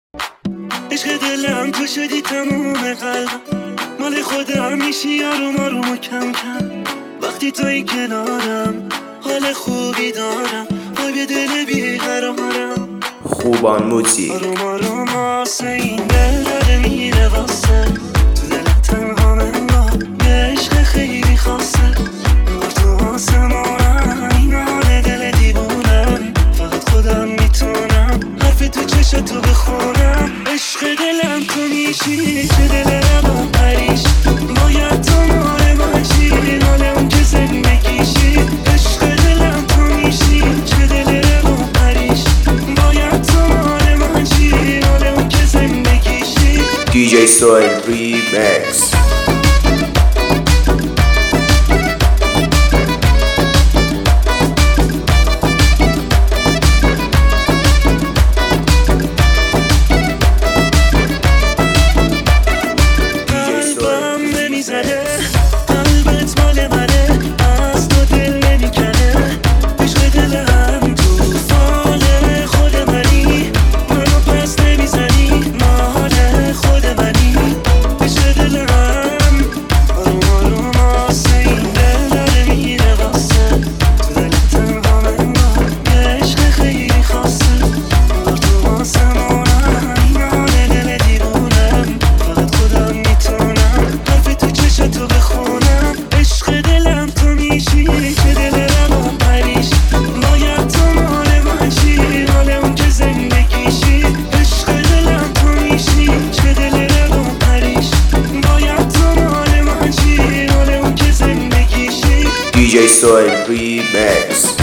عشق دلم تو شدی تموم قلبم، مال خودم میشی آروم آروم و کم کم. وقتی توی کنارم حال خوبی دارم، قلب دل بیقرارم. خوبان موزیک. آروم آروم آسه این دل داره میره واسه، تو دلم تنها منگاه عشق خیلی خاصه. انگار تو آسمونم این حال دل دیوونم، فقط خودم میتونم حرف تو چشتو بخونم. عشق دلم تو میشی، چه دلم با پریش، باید تو مال من چی، مال اون که زندگیشی. عشق دلم تو میشی، چه دلم با پریش، باید تو مال من چی، مال اون که زندگیشی. DJ Soil Remix. قلبت مال منه، از تو دل نمیکنه. عشق دلم توفان خود منی، منو پس نمیزنی، مال خود منی. عشق دلم آروم آروم آسه این دل داره میره واسه، تو دلم تنها منگاه عشق خیلی خاصه. انگار تو آسمونم این حال دل دیوونم، فقط خودم میتونم حرف تو چشتو بخونم. عشق دلم تو میشی، چه دلم با پریش، باید تو مال من چی، مال اون که زندگیشی. عشق دلم تو میشی، چه دلم با پریش، باید تو مال من چی، مال اون که زندگیشی. DJ Soil Remix.